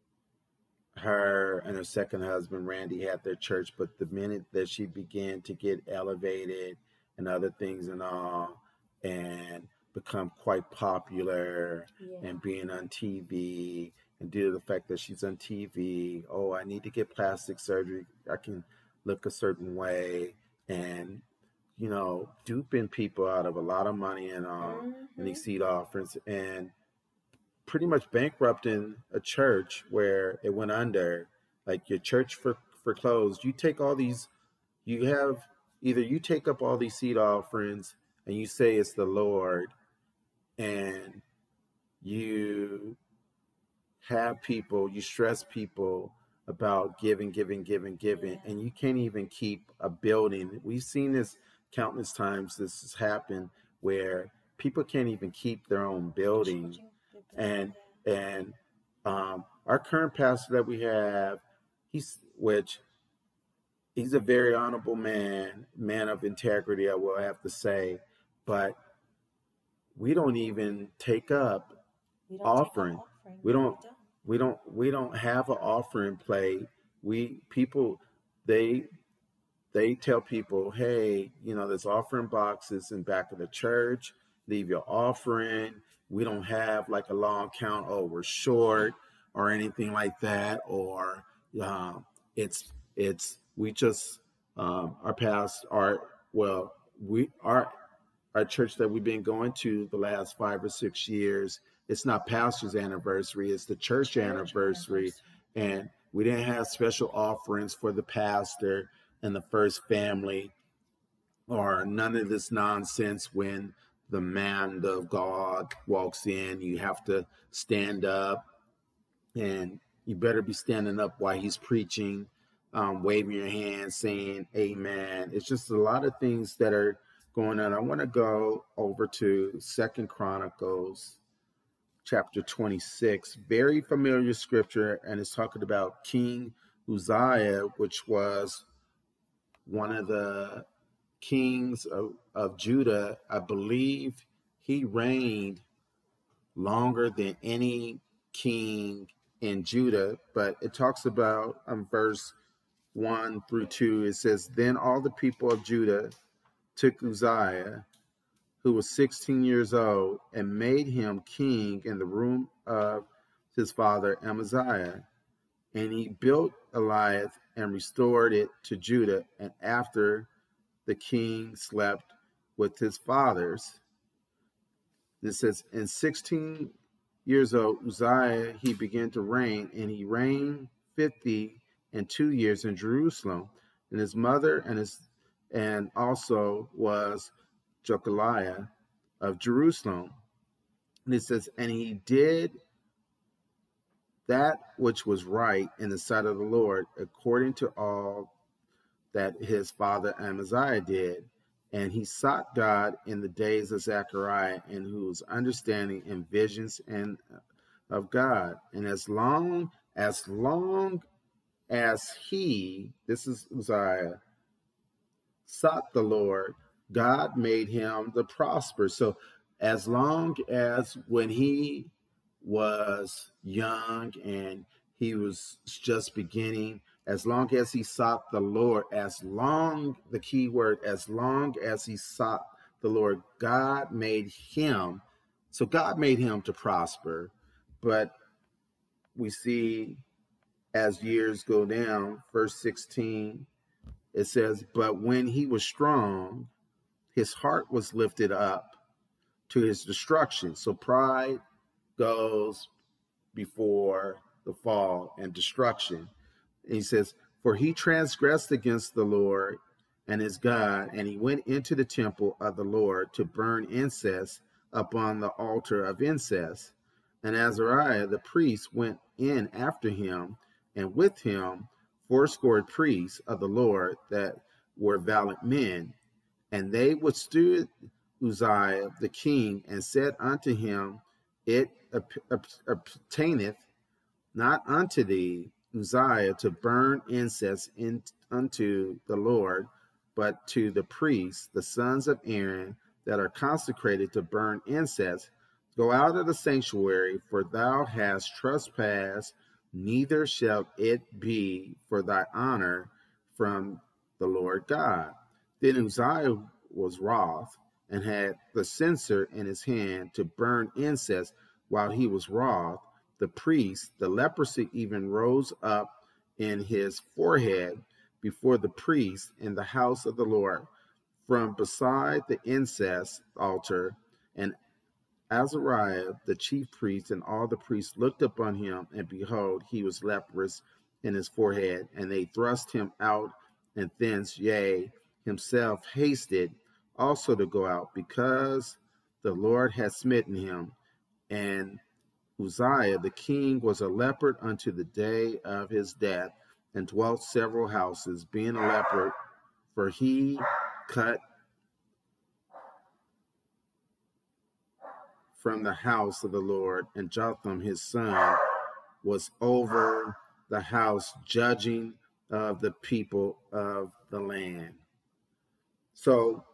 her and her second husband, Randy, had their church. But the minute that she began to get elevated and other things and all, and become quite popular Yeah. and being on T V, and due to the fact that she's on T V, oh, I need to get plastic surgery, I can look a certain way, and you know, duping people out of a lot of money and uh, Mhm. and these seed offerings, and pretty much bankrupting a church where it went under. Like your church for foreclosed. You take all these, you have either you take up all these seed offerings and you say it's the Lord, and you have people, you stress people about giving, giving, giving, giving, Yeah. and you can't even keep a building. We've seen this countless times. This has happened where people can't even keep their own building. Children. Good point. And Yeah. and um, our current pastor that we have, he's which he's a very honorable man, man of integrity, I will have to say, but we don't even take up We don't take up offering. offering. We No, we don't don't. we don't we don't have an offering plate. We people they they tell people, hey, you know, there's offering boxes in back of the church. Leave your offering. We don't have like a long count. Oh, we're short or anything like that. Or um, it's it's we just um, our past our well we our our church that we've been going to the last five or six years. It's not pastor's anniversary. It's the church, Church anniversary, anniversary. and we didn't have special offerings for the pastor and the first family, or none of this nonsense. When the man of God walks in, you have to stand up, and you better be standing up while he's preaching, um, waving your hand, saying amen. It's just a lot of things that are going on. I want to go over to Second Chronicles chapter twenty-six, very familiar scripture, and it's talking about King Uzziah, which was one of the kings of, of Judah. I believe he reigned longer than any king in Judah, but it talks about um, verse one through two. It says, then all the people of Judah took Uzziah, who was sixteen years old, and made him king in the room of his father Amaziah. And he built Eliath and restored it to Judah. And after the king slept with his fathers, it says, in sixteen years old, Uzziah, he began to reign, and he reigned fifty and two years in Jerusalem. And his mother and his and also was Jecoliah of Jerusalem. And it says, and he did that which was right in the sight of the Lord, according to all that his father Amaziah did. And he sought God in the days of Zechariah, and whose understanding and visions and of God. And as long as long as he, this is Uzziah, sought the Lord, God made him to prosper. So as long as when he was young and he was just beginning, as long as he sought the Lord, as long, the key word, as long as he sought the Lord, God made him. So God made him to prosper. But we see as years go down, verse sixteen, it says, but when he was strong, his heart was lifted up to his destruction. So pride goes before the fall and destruction. And he says, for he transgressed against the Lord and his God, and he went into the temple of the Lord to burn incense upon the altar of incense. And Azariah the priest went in after him, and with him fourscore priests of the Lord that were valiant men. And they withstood Uzziah the king, and said unto him, it obtaineth not unto thee, Uzziah, to burn incense in, unto the Lord, but to the priests, the sons of Aaron, that are consecrated to burn incense. Go out of the sanctuary, for thou hast trespassed, neither shall it be for thy honor from the Lord God. Then Uzziah was wroth, and had the censer in his hand to burn incense. While he was wroth, the priest, the leprosy even rose up in his forehead before the priest in the house of the Lord, from beside the incense altar. And Azariah, the chief priest, and all the priests looked upon him, and behold, he was leprous in his forehead. And they thrust him out, and thence, yea, himself hasted also to go out, because the Lord had smitten him. And Uzziah the king was a leper unto the day of his death, and dwelt several houses, being a leper, for he cut from the house of the Lord, and Jotham his son was over the house, judging of the people of the land. So,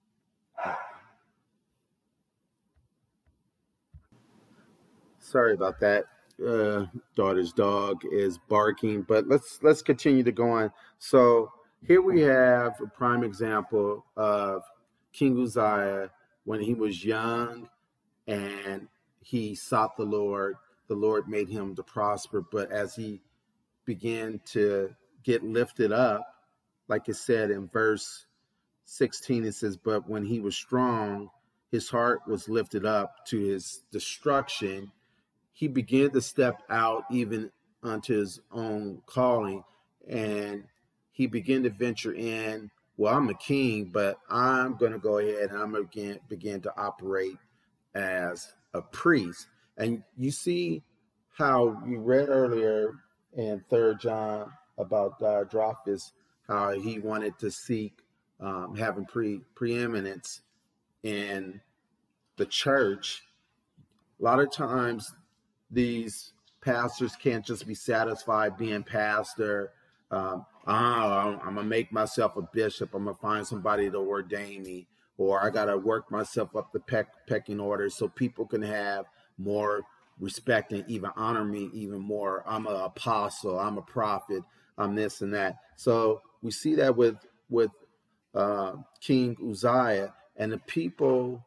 sorry about that. Uh, daughter's dog is barking, but let's let's continue to go on. So here we have a prime example of King Uzziah when he was young and he sought the Lord. The Lord made him to prosper, but as he began to get lifted up, like it said in verse sixteen, it says, but when he was strong, his heart was lifted up to his destruction. He began to step out even unto his own calling, and he began to venture in, well, I'm a king, but I'm going to go ahead and I'm going to begin to operate as a priest. And you see how you read earlier in Third John about uh, Drophus, how he wanted to seek um, having pre preeminence in the church. A lot of times these pastors can't just be satisfied being pastor. Um, oh, I'm going to make myself a bishop. I'm going to find somebody to ordain me. Or I got to work myself up the peck, pecking order so people can have more respect and even honor me even more. I'm an apostle. I'm a prophet. I'm this and that. So we see that with, with uh, King Uzziah, and the people,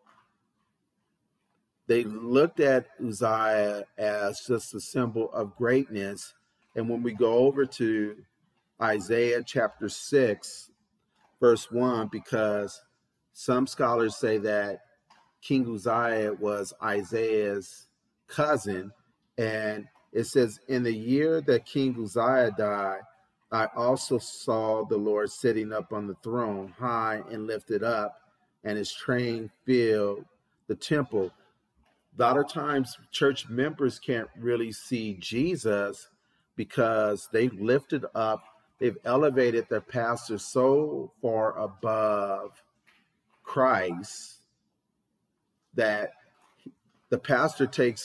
they looked at Uzziah as just a symbol of greatness. And when we go over to Isaiah chapter six, verse one, because some scholars say that King Uzziah was Isaiah's cousin. And it says, in the year that King Uzziah died, I also saw the Lord sitting up on the throne, high and lifted up, and his train filled the temple. A lot of times church members can't really see Jesus because they've lifted up, they've elevated their pastor so far above Christ that the pastor takes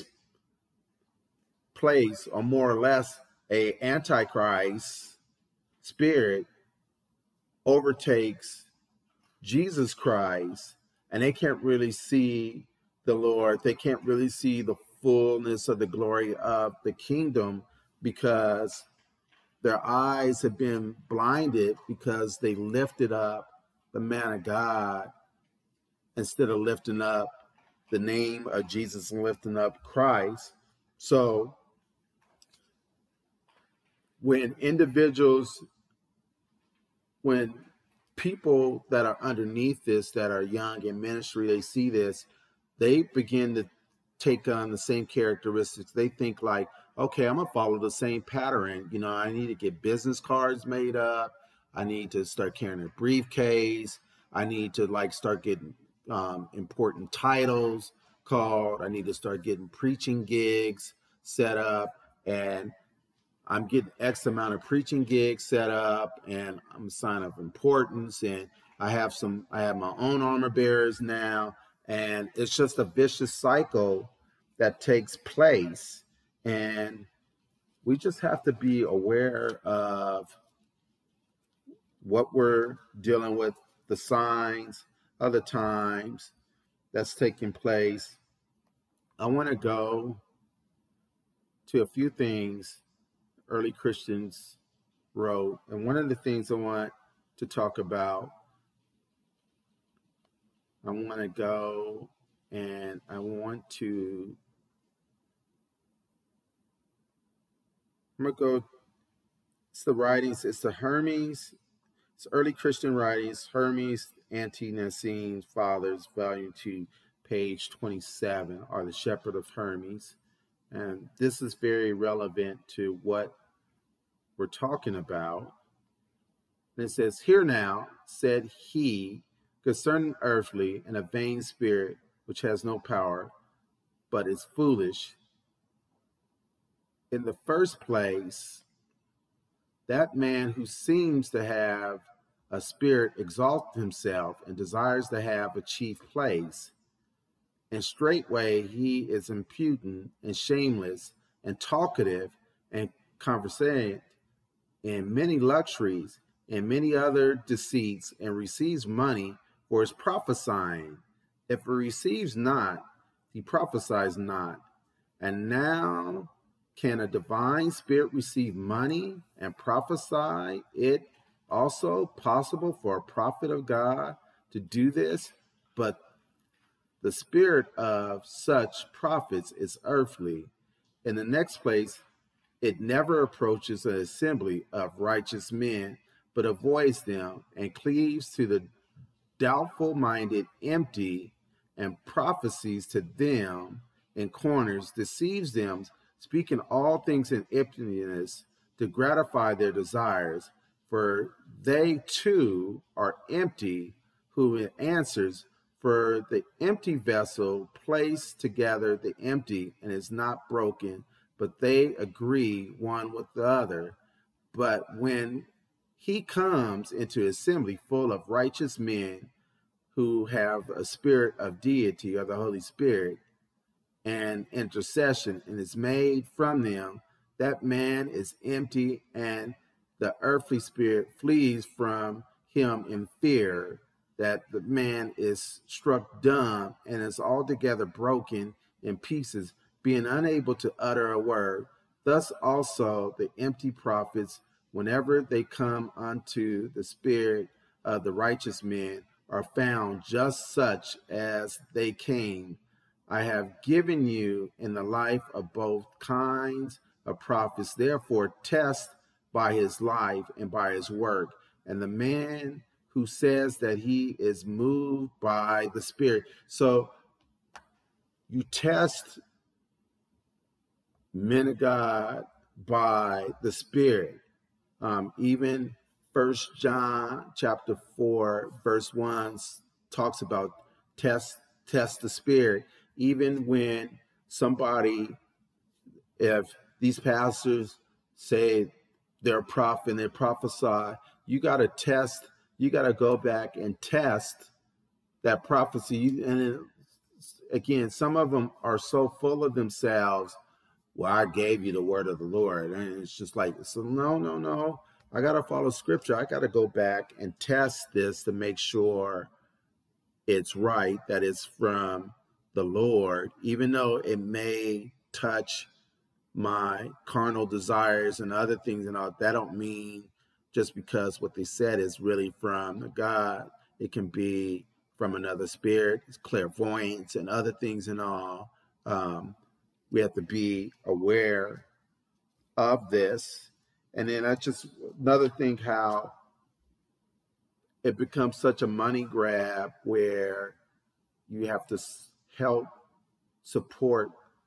place, or more or less a antichrist spirit overtakes Jesus Christ, and they can't really see the Lord. They can't really see the fullness of the glory of the kingdom because their eyes have been blinded because they lifted up the man of God instead of lifting up the name of Jesus and lifting up Christ. So when individuals, when people that are underneath this, that are young in ministry, they see this, they begin to take on the same characteristics. They think like, okay, I'm gonna follow the same pattern. You know, I need to get business cards made up. I need to start carrying a briefcase. I need to like start getting um, important titles called. I need to start getting preaching gigs set up, and I'm getting X amount of preaching gigs set up, and I'm a sign of importance, and I have some. I have my own armor bearers now, and it's just a vicious cycle that takes place, and we just have to be aware of what we're dealing with, the signs of the times that's taking place. I want to go to a few things early Christians wrote. And one of the things I want to talk about, I want to go and I want to, I'm going to go, it's the writings, it's the Hermes, it's early Christian writings, Hermes, Ante-Nicene Fathers, Volume two, page twenty-seven, are the Shepherd of Hermes. And this is very relevant to what we're talking about. And it says, "Here now, said he, concerning earthly and a vain spirit, which has no power, but is foolish. In the first place, that man who seems to have a spirit exalts himself and desires to have a chief place. And straightway he is impudent and shameless and talkative and conversant in many luxuries and many other deceits, and receives money for his prophesying. If he receives not, he prophesies not. And now can a divine spirit receive money and prophesy? It also possible for a prophet of God to do this? But the spirit of such prophets is earthly. In the next place, it never approaches an assembly of righteous men, but avoids them and cleaves to the doubtful-minded empty, and prophesies to them in corners, deceives them, speaking all things in emptiness to gratify their desires. For they too are empty, who it answers, for the empty vessel placed together the empty and is not broken, but they agree one with the other. But when he comes into assembly full of righteous men who have a spirit of deity or the Holy Spirit and intercession, and is made from them, that man is empty, and the earthly spirit flees from him in fear, that the man is struck dumb and is altogether broken in pieces, being unable to utter a word. Thus also the empty prophets, whenever they come unto the spirit of the righteous men, are found just such as they came. I have given you in the life of both kinds of prophets. Therefore test by his life and by his work. And the man who says that he is moved by the Spirit. So you test men of God by the Spirit. Um, even First John chapter four, verse one talks about test, test the Spirit. Even when somebody, if these pastors say they're a prophet and they prophesy, you got to test, you got to go back and test that prophecy. And it, again, some of them are so full of themselves. Well, I gave you the word of the Lord. And it's just like, so no, no, no. I got to follow scripture. I got to go back and test this to make sure it's right, that it's from the Lord, even though it may touch my carnal desires and other things and all. That don't mean just because what they said is really from God. It can be from another spirit, it's clairvoyance and other things and all. Um, we have to be aware of this. And then I just, another thing, how it becomes such a money grab where you have to help support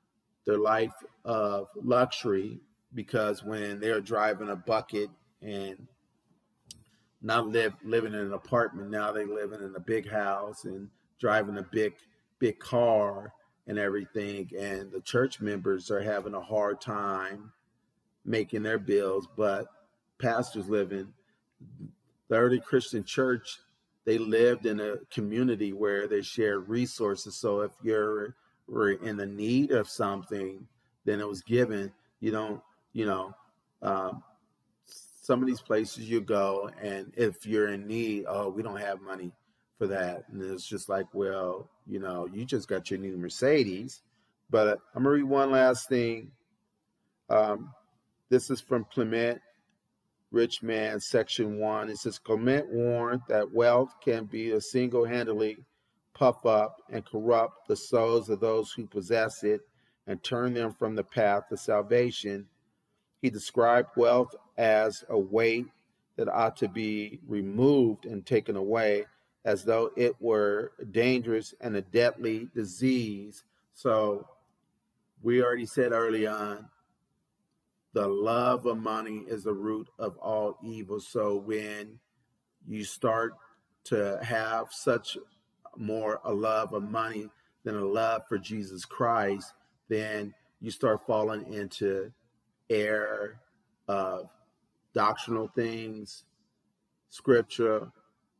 their life of luxury, because when they're driving a bucket and not live living in an apartment, now they living in a big house and driving a big big car and everything, and the church members are having a hard time making their bills, but pastors living the early Christian church, they lived in a community where they shared resources. So if you're were in the need of something, then it was given. You don't, you know, um, some of these places you go, and if you're in need, oh, we don't have money for that. And it's just like, well, you know, you just got your new Mercedes. But I'm going to read one last thing. Um, this is from Clement Rich Man, section one. It says, Clement warned that wealth can be a single-handedly puff up and corrupt the souls of those who possess it and turn them from the path of salvation. He described wealth as a weight that ought to be removed and taken away, as though it were dangerous and a deadly disease. So we already said early on, the love of money is the root of all evil. So when you start to have such more a love of money than a love for Jesus Christ, then you start falling into error of doctrinal things, scripture.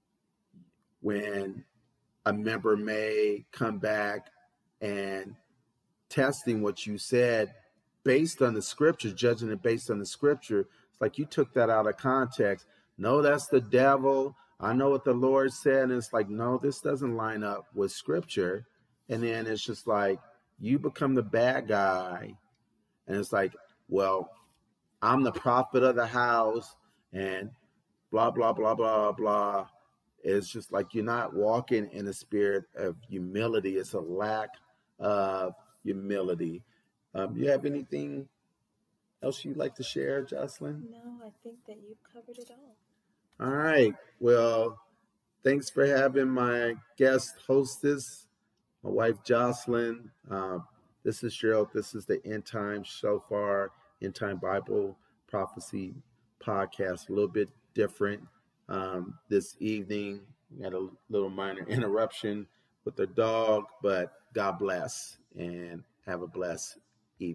When a member may come back and testing what you said based on the scripture, judging it based on the scripture, it's like you took that out of context. No, that's the devil. I know what the Lord said. And it's like, no, this doesn't line up with scripture. And then it's just like, you become the bad guy. And it's like, well, I'm the prophet of the house and blah, blah, blah, blah, blah. It's just like you're not walking in a spirit of humility. It's a lack of humility. Um, you have anything else you'd like to share, Jocelyn? No, I think that you've covered it all. All right. Well, thanks for having my guest hostess, my wife, Jocelyn. Uh, this is Cheryl. This is the End Time Shofar, End Time Bible Prophecy podcast. A little bit different um, this evening. We had a little minor interruption with the dog, but God bless and have a blessed